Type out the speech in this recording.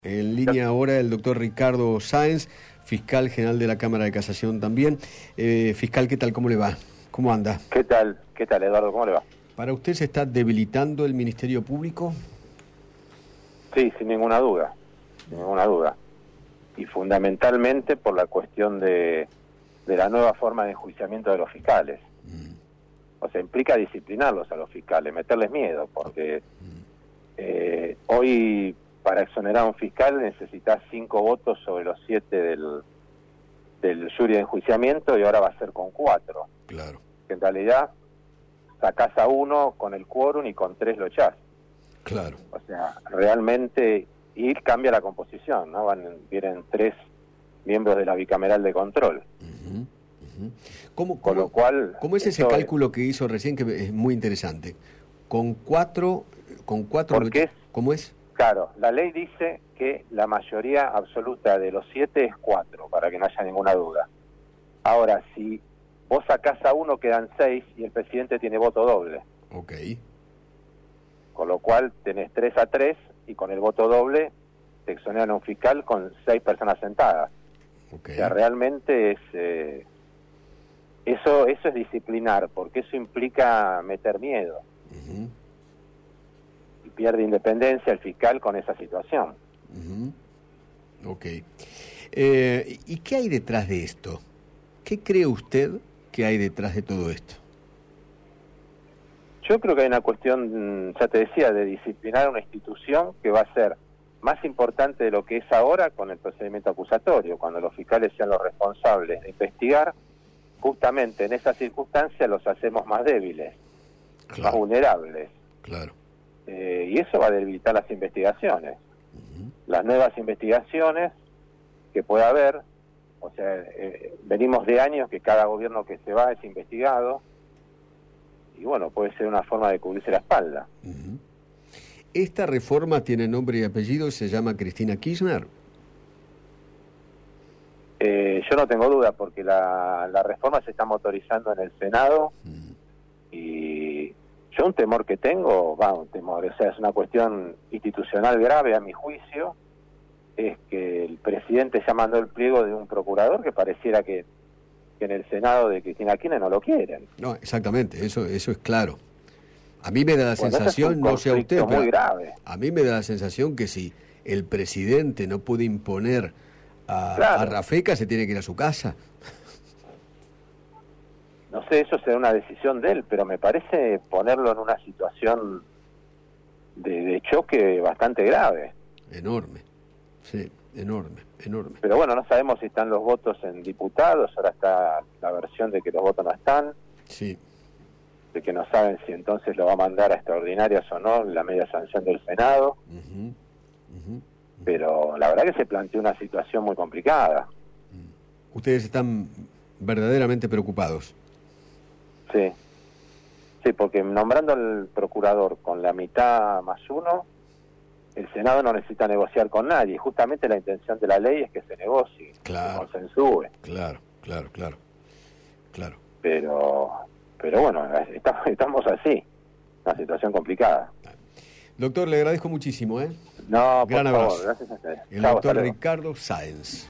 En línea ahora el doctor Ricardo Sáenz, fiscal general de la Cámara de Casación también. Fiscal, ¿qué tal? ¿Cómo le va? ¿Cómo anda? ¿Qué tal? ¿Qué tal, Eduardo? ¿Cómo le va? ¿Para usted se está debilitando el Ministerio Público? Sí, sin ninguna duda, sin ninguna duda. Y fundamentalmente por la cuestión de la nueva forma de enjuiciamiento de los fiscales. O sea, implica disciplinarlos a los fiscales, meterles miedo, porque hoy para exonerar a un fiscal necesitas 5 votos sobre los 7 del jury de enjuiciamiento y ahora va a ser con 4. Claro. Que en realidad sacás a 1 con el quórum y con 3 lo echás. Claro. O sea, realmente, y cambia la composición, ¿no? Vienen 3 miembros de la bicameral de control. Con lo cual, ¿cómo es ese cálculo que hizo recién, que es muy interesante? Con 4... ¿Cómo es? Claro, la ley dice que la mayoría absoluta de los 7 es 4, para que no haya ninguna duda. Ahora, si vos sacás a 1, quedan 6 y el presidente tiene voto doble. Ok. Con lo cual tenés 3-3 y con el voto doble te exoneran a un fiscal con 6 personas sentadas. Okay. O sea, realmente es eso es disciplinar, porque eso implica meter miedo. Y pierde independencia el fiscal con esa situación. Ok. ¿Y qué hay detrás de esto? ¿Qué cree usted que hay detrás de todo esto? Yo creo que hay una cuestión, ya te decía, de disciplinar una institución que va a ser más importante de lo que es ahora con el procedimiento acusatorio, cuando los fiscales sean los responsables de investigar. Justamente en esas circunstancias los hacemos más débiles, claro, más vulnerables. Claro. Y eso va a debilitar las investigaciones. Las nuevas investigaciones que pueda haber, o sea, venimos de años que cada gobierno que se va es investigado, y bueno, puede ser una forma de cubrirse la espalda. ¿Esta reforma tiene nombre y apellido y se llama Cristina Kirchner? Yo no tengo duda, porque la reforma se está motorizando en el Senado, y yo un temor que tengo, o sea, es una cuestión institucional grave a mi juicio, es que el presidente ya mandó el pliego de un procurador que pareciera que en el Senado de Cristina Kirchner no lo quieren. No, exactamente, eso es claro. A mí me da la sensación, no sé a usted, pero muy grave. A mí me da la sensación que si el presidente no puede imponer a Rafeca, se tiene que ir a su casa. No sé, eso será una decisión de él, pero me parece ponerlo en una situación de choque bastante grave. Enorme, sí, enorme. Pero bueno, no sabemos si están los votos en diputados, ahora está la versión de que los votos no están. Sí. De que no saben si entonces lo va a mandar a extraordinarias o no, la media sanción del Senado. Pero la verdad que se planteó una situación muy complicada. Ustedes están verdaderamente preocupados. Sí, porque nombrando al procurador con la mitad más 1, el Senado no necesita negociar con nadie. Justamente la intención de la ley es que se negocie, claro, que consensúe. Claro. Pero bueno, estamos así, una situación complicada. Doctor, le agradezco muchísimo, No, gran por favor, abrazo. gracias a usted. El doctor Ricardo Sáenz.